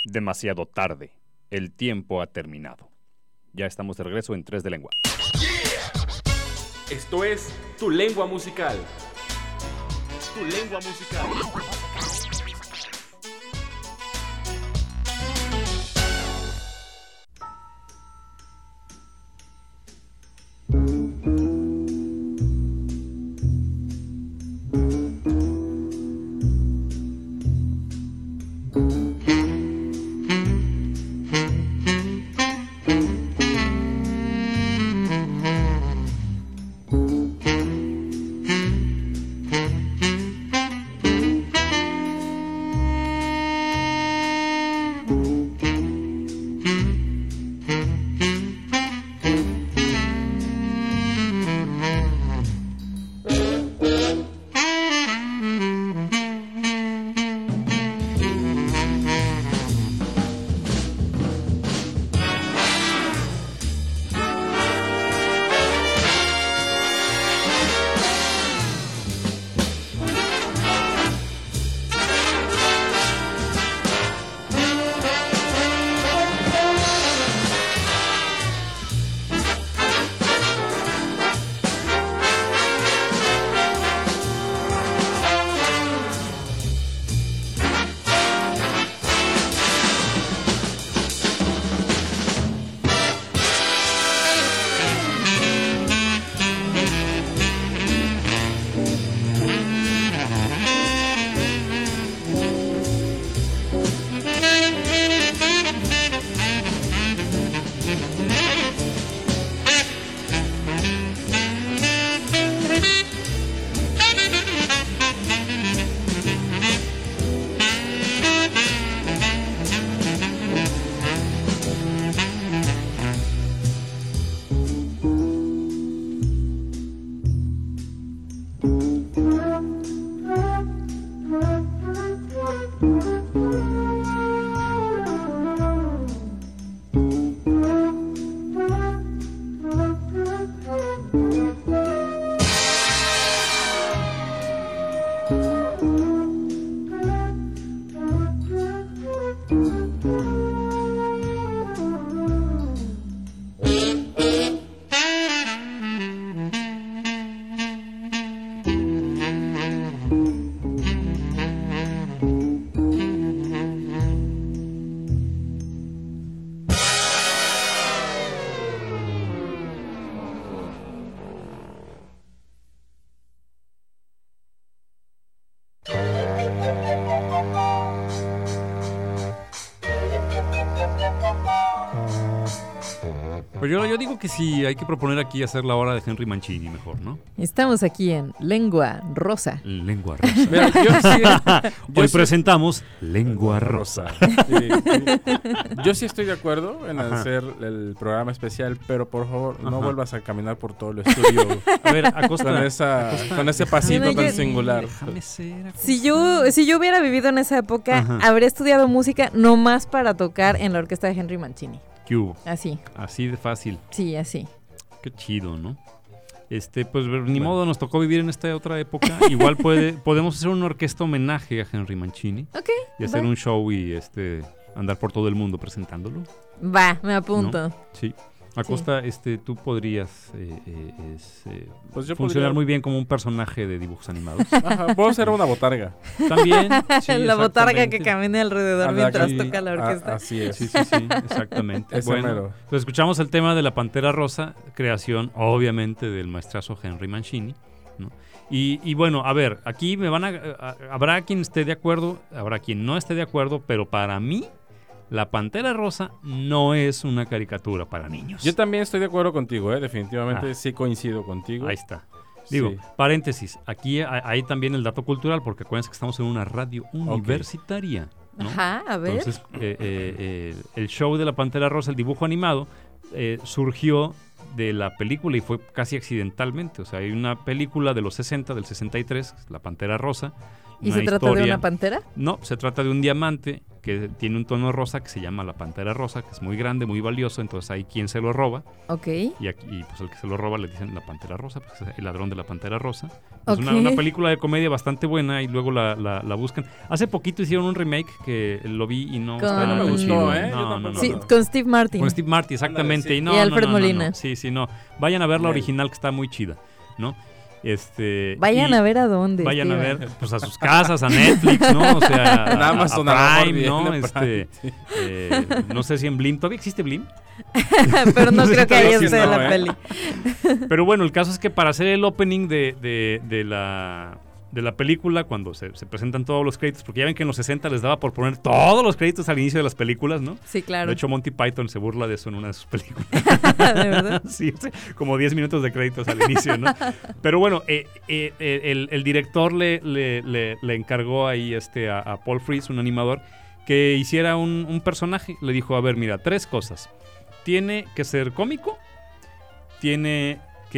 Demasiado tarde. El tiempo ha terminado. Ya estamos de regreso en 3 de Lengua. Esto es Tu Lengua Musical. Tu Lengua Musical. Pues yo digo que sí, hay que proponer aquí hacer la hora de Henry Mancini mejor, ¿no? Estamos aquí en Lengua Rosa. Lengua Rosa. Mira, Hoy presentamos Lengua Rosa. Yo sí estoy de acuerdo en Ajá. hacer el programa especial, pero por favor no Ajá. vuelvas a caminar por todo el estudio A ver, Acosta. con ese pasito Bueno, tan yo- singular. Déjame ser, Acosta. Si yo hubiera vivido en esa época, Ajá. habría estudiado música nomás para tocar en la orquesta de Henry Mancini. ¿Qué hubo? Así, Así de fácil. sí, así. Qué chido, ¿no? Pues ni modo, nos tocó vivir en esta otra época. Igual podemos hacer una orquesta homenaje a Henry Mancini Ok, y hacer va. un show y andar por todo el mundo presentándolo. Va, me apunto. Sí. Acosta, tú podrías Pues yo funcionar podría- muy bien como un personaje de dibujos animados. Ajá, puedo ser una botarga. También. Sí, La botarga exactamente. que camine alrededor mientras toca la orquesta. Así es. Sí, exactamente. Ese mero. Pues escuchamos el tema de La Pantera Rosa, creación obviamente del maestrazo Henry Mancini, ¿no? Y bueno, a ver, aquí habrá quien esté de acuerdo, habrá quien no esté de acuerdo, pero para mí La Pantera Rosa no es una caricatura para niños. Yo también estoy de acuerdo contigo, definitivamente sí coincido contigo. Ahí está. Digo, Sí. paréntesis, aquí hay también el dato cultural, porque acuérdense que estamos en una radio universitaria, ¿no? Ajá, a ver. Entonces, el show de La Pantera Rosa, el dibujo animado, surgió de la película y fue casi accidentalmente. O sea, hay una película de los 60, del 63, La Pantera Rosa, ¿Y se trata de una pantera? No, se trata de un diamante que tiene un tono rosa que se llama la pantera rosa, que es muy grande, muy valioso, entonces hay quien se lo roba. Ok. Y pues el que se lo roba le dicen la pantera rosa, pues es el ladrón de la pantera rosa. Es Ok. una película de comedia bastante buena y luego la buscan. Hace poquito hicieron un remake que lo vi y no Con- está no me tan gustó, chido. ¿eh? Yo No, no, tampoco. no, Sí, no. con Steve Martin. Con Steve Martin, exactamente. Ándale, sí. Y, no, Y Alfred no, no, no, Molina. no. Sí, no. Vayan a ver la Bien. original que está muy chida, ¿no? Vayan y a ver a dónde. Vayan a Steven. ver pues a sus casas, a Netflix, ¿no? O sea, En Amazon, a lo a mejor Prime, ¿no? viene Prime, No sé si en Blim, ¿todavía existe Blim? Pero no creo que ahí Creo que esté no, la ¿eh? peli. Pero bueno, el caso es que para hacer el opening de la película, cuando se presentan todos los créditos, porque ya ven que en los 60 les daba por poner todos los créditos al inicio de las películas, ¿no? Sí, claro. De hecho, Monty Python se burla de eso en una de sus películas. ¿De verdad? Sí, como 10 minutos de créditos al inicio, ¿no? Pero bueno, el director le encargó ahí a Paul Frees, un animador, que hiciera un personaje. Le dijo, a ver, mira, 3 cosas. Tiene que ser cómico, tiene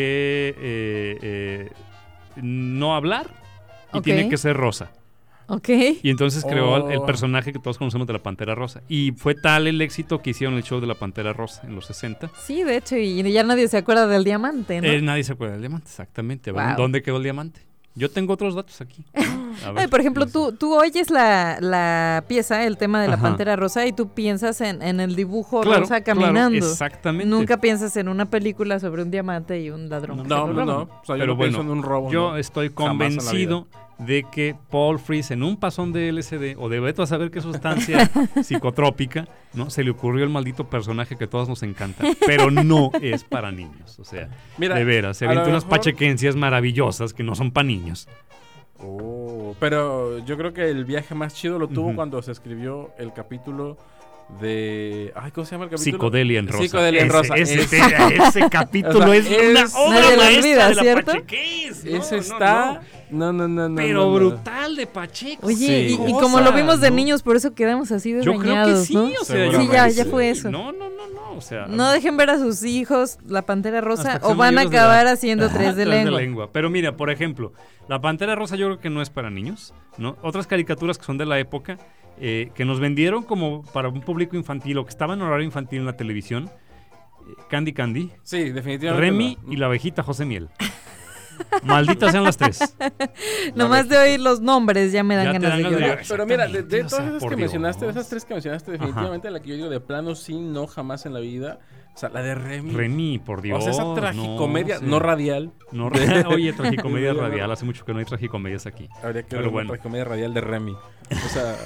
que no hablar y Ok. tiene que ser rosa. Ok. Y entonces creó el Oh. personaje que todos conocemos de la Pantera Rosa. Y fue tal el éxito que hicieron el show de la Pantera Rosa en los 60. Sí, de hecho, y ya nadie se acuerda del diamante, ¿no? Nadie se acuerda del diamante, exactamente. A ver, Wow. ¿dónde quedó el diamante? Yo tengo otros datos aquí. A ver, Ay, por ejemplo, no sé. tú oyes la pieza, el tema de la Ajá. Pantera Rosa, y tú piensas en el dibujo Claro, rosa claro, caminando. exactamente. Nunca piensas en una película sobre un diamante y un ladrón. que No, se lo no, roban. no. O sea, yo Pero no pienso bueno, en un robo. Yo ¿no? estoy Jamás en la vida. convencido de que Paul Frees en un pasón de LSD o de veto a saber qué sustancia psicotrópica, ¿no? Se le ocurrió el maldito personaje que a todos nos encanta, pero no es para niños, o sea, Mira, de veras, se a lo avienta unas mejor- pachequencias maravillosas que no son para niños. Oh, pero yo creo que el viaje más chido lo tuvo Ujú. cuando se escribió el capítulo de... Ay, ¿cómo se llama el capítulo? Psicodelia en rosa. Psicodelia en rosa. Ese capítulo O sea, es una es- obra Nadie lo maestra olvida, de la ¿cierto? pachequez. No, Ese no, está... no. No. Pero no. brutal de Pacheco. Oye, Sí. y como lo vimos de ¿no? niños, por eso quedamos así Yo creo que desdeñados, sí, ¿no? o sea, Sí, ya fue eso. No, o sea, No dejen ver a sus hijos la Pantera Rosa Hasta que o sean van a mayores de acabar edad. haciendo tres de lengua. Pero mira, por ejemplo, la Pantera Rosa yo creo que no es para niños, ¿no? Otras caricaturas que son de la época, que nos vendieron como para un público infantil o que estaban en horario infantil en la televisión, Candy Candy, Sí, definitivamente. Remy no. y la abejita José Miel. Malditas sean las 3. Nomás de oír los nombres ya me dan Ya te ganas dan de ganas de llorar. llorar. Pero mira, de Exactamente, o todas sea, esas por que mencionaste, de Dios. esas 3 que mencionaste, definitivamente la que yo digo de plano sí, no, jamás en la vida. O sea, la de Remy. Remy, por Dios. O sea, esa tragicomedia, no, sé. radial. No, oye, tragicomedia radial. Hace mucho que no hay tragicomedias aquí. Habría que Pero ver bueno. una tragicomedia radial de Remy. O sea,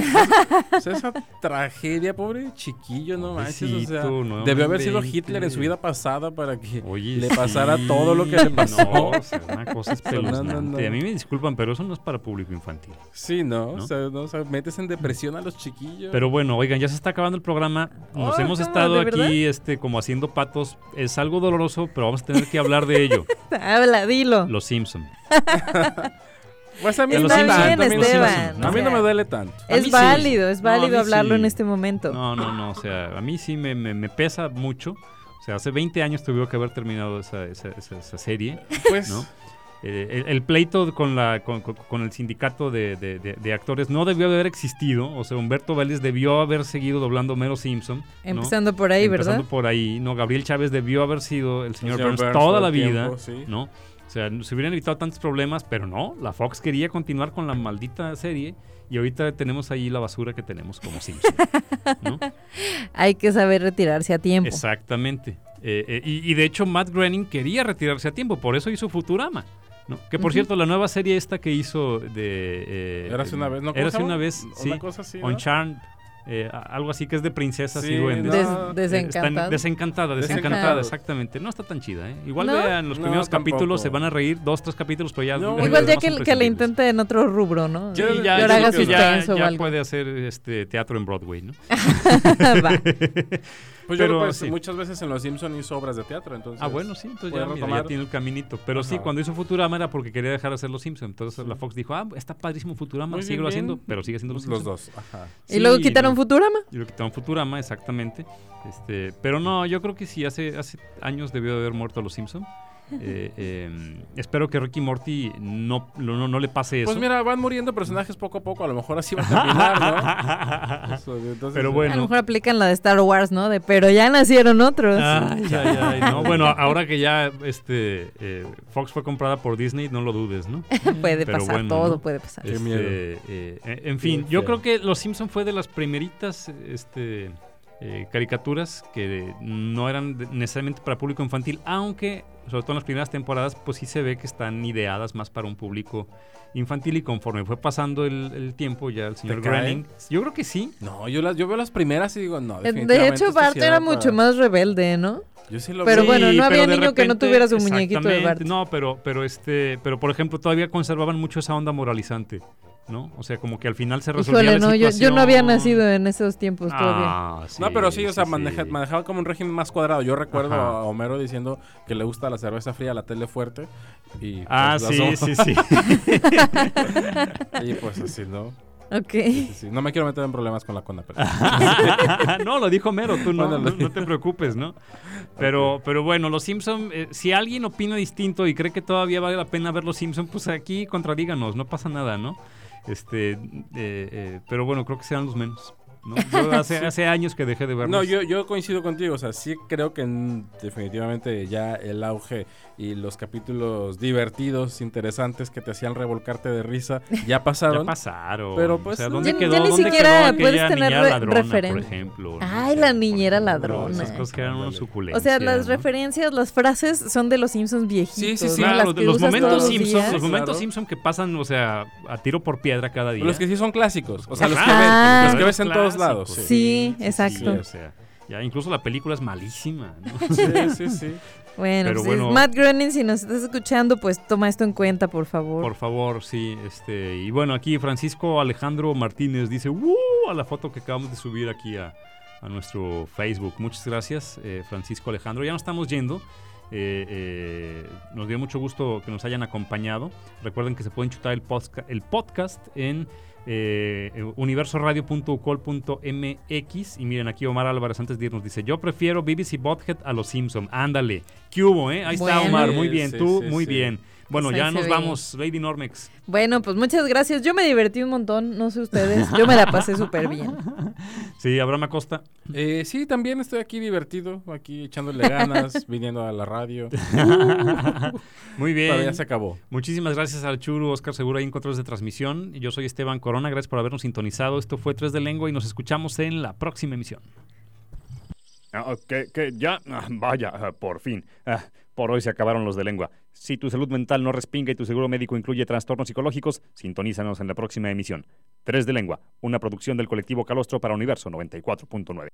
esa tragedia, pobre chiquillo, no manches. O sea, Pobrecito, no debió haber sido inventes. Hitler en su vida pasada para que Oye, le sí, pasara todo lo que le pasó. No, o sea, una cosa espeluznante. no. A mí me disculpan, pero eso no es para público infantil. Sí, ¿no? ¿No? O sea, metes en depresión a los chiquillos. Pero bueno, oigan, ya se está acabando el programa. Nos Ah, hemos ¿cómo? estado ¿De aquí como haciendo patos. Es algo doloroso, pero vamos a tener que hablar de ello. Habla, dilo. Los Simpson. Pues a mí Está no bien, tanto, a mí no- Esteban, A mí no o sea, me duele tanto. A mí Es sí. válido, es No, a mí válido hablarlo sí. en este momento. No, o sea, a mí sí me pesa mucho. O sea, hace 20 años tuvo que haber terminado esa serie, Pues, ¿no? El pleito con el sindicato de actores no debió haber existido. O sea, Humberto Vélez debió haber seguido doblando Homero Simpson, ¿no? Empezando por ahí, Empezando ¿verdad? por ahí, ¿no? Gabriel Chávez debió haber sido el señor señor Burns Burns toda todo la el vida, tiempo, sí. ¿no? O sea, se hubieran evitado tantos problemas, pero no, la Fox quería continuar con la maldita serie y ahorita tenemos ahí la basura que tenemos como Simpson, ¿no? Hay que saber retirarse a tiempo. Exactamente. Y de hecho Matt Groening quería retirarse a tiempo, por eso hizo Futurama, ¿no? Que por Ujú. cierto, la nueva serie esta que hizo de... Érase una vez, ¿no? ¿Cómo Érase se una llama? vez, sí. Una cosa así, ¿no? Uncharmed, algo así que es de princesas Sí, y duendes. no. Desencantada. Desencantada, Desencantada. exactamente. No está tan chida, ¿eh? Igual ¿No? vean los No, primeros tampoco. capítulos, se van a reír, 2, 3 capítulos, pero ya... No, los Igual ya demás son que le prescindibles. intente en otro rubro, ¿no? Sí, Sí, ya, que yo ahora haga creo que suspenso o ya algo. puede hacer teatro en Broadway, ¿no? Va. Pues Pero, yo pues, sí. muchas veces en Los Simpson hizo obras de teatro, entonces... Ah, bueno, sí, entonces puede ya, mira, retomar. ya tiene el caminito. Pero sí, Ajá. cuando hizo Futurama era porque quería dejar de hacer los Simpsons. Entonces la Fox dijo, está padrísimo Futurama, Muy bien, síguelo bien. haciendo, pero sigue siendo los Los Simpsons. dos, ajá. Y luego quitaron no. Futurama. Y lo quitaron Futurama, exactamente. Pero no, yo creo que sí, hace años debió de haber muerto los Simpson. Espero que Rick y Morty no le pase eso. Pues mira, van muriendo personajes poco a poco. A lo mejor así va a terminar, ¿no? Entonces, Pero A bueno. lo mejor aplican la de Star Wars, ¿no? Pero ya nacieron otros. Ay, no, bueno, ahora que ya Fox fue comprada por Disney, no lo dudes, ¿no? Puede Pero pasar, bueno, todo ¿no? puede pasar. Qué miedo. En fin, Qué yo feo. creo que Los Simpson fue de las primeritas caricaturas que no eran necesariamente para público infantil, aunque sobre todo en las primeras temporadas pues sí se ve que están ideadas más para un público infantil, y conforme fue pasando el tiempo ya el señor cae? Groening, yo creo que sí. No, yo veo las primeras y digo, no, De definitivamente hecho, esto Bart sí era mucho para- más rebelde, ¿no? Yo sí lo Pero vi. bueno, no había de niño que no tuviera su muñequito de Bart. exactamente. No, pero por ejemplo todavía conservaban mucho esa onda moralizante, ¿no? O sea, como que al final se resolvía Híjole, la no, yo situación. no había nacido en esos tiempos todavía. Ah, No, pero sí, o sea, sí. manejaba como un régimen más cuadrado. Yo recuerdo Ajá. a Homero diciendo que le gusta la cerveza fría, la tele fuerte. Y, Ah, pues, sí, sí. Y pues así, ¿no? Ok. Sí. No me quiero meter en problemas con la Cona, pero... No, lo dijo Mero, tú no, Bueno, no te preocupes, ¿no? Pero bueno, Los Simpson, si alguien opina distinto y cree que todavía vale la pena ver Los Simpson, pues aquí contradíganos, no pasa nada, ¿no? Pero bueno, creo que serán los menos, ¿no? Yo hace años que dejé de verlos. No, yo coincido contigo, o sea, sí creo que definitivamente ya el auge y los capítulos divertidos, interesantes, que te hacían revolcarte de risa, ya pasaron. Ya pasaron. Pero, pues, o sea, no. ¿dónde Ya- quedó, ya ni dónde siquiera quedó aquella puedes tener niñera ladrona, referen- por ejemplo? Ay, sé, la por niñera ejemplo, ladrona. Esas cosas que eran unas Ándale. suculencias. O sea, las ¿no? referencias, las frases son de los Simpsons viejitos. Sí, sí, sí. ¿no? Claro, Las que los usas momentos todos los Simpson, días. los momentos Claro. Simpson que pasan, o sea, a tiro por piedra cada día. Los que sí son clásicos, o sea, Ajá. los que ves en todos lados. Clásicos. Sí, exacto. o sea, ya incluso la película es malísima, ¿no? Sí. Bueno, Pero pues, bueno. Matt Groening, si nos estás escuchando, pues toma esto en cuenta, por favor. Por favor, sí. Y bueno, aquí Francisco Alejandro Martínez dice a la foto que acabamos de subir aquí a nuestro Facebook. Muchas gracias, Francisco Alejandro. Ya nos estamos yendo. Nos dio mucho gusto que nos hayan acompañado. Recuerden que se pueden chutar el podcast en universoradio.ucol.mx. Y miren, aquí Omar Álvarez antes de irnos dice: yo prefiero BBC Bothead a Los Simpson. Ándale, ¿qué hubo, Ahí está Bueno. Omar, muy bien, Sí, tú sí, muy sí. bien. Bueno, Pues ya ahí nos se ve. vamos, Lady Normex. Bueno, pues muchas gracias. Yo me divertí un montón, no sé ustedes. Yo me la pasé súper bien. Sí, Abraham Acosta. Sí, también estoy aquí divertido, aquí echándole ganas, viniendo a la radio. Muy Pero bien. ya se acabó. Muchísimas gracias al Churu, Oscar Segura, ahí en controles de transmisión. Yo soy Esteban Corona, gracias por habernos sintonizado. Esto fue 3 de Lengua y nos escuchamos en la próxima emisión. Que ya, vaya, por fin. Por hoy se acabaron los de lengua. Si tu salud mental no respinga y tu seguro médico incluye trastornos psicológicos, sintonízanos en la próxima emisión. 3 de Lengua, una producción del colectivo Calostro para Universo 94.9.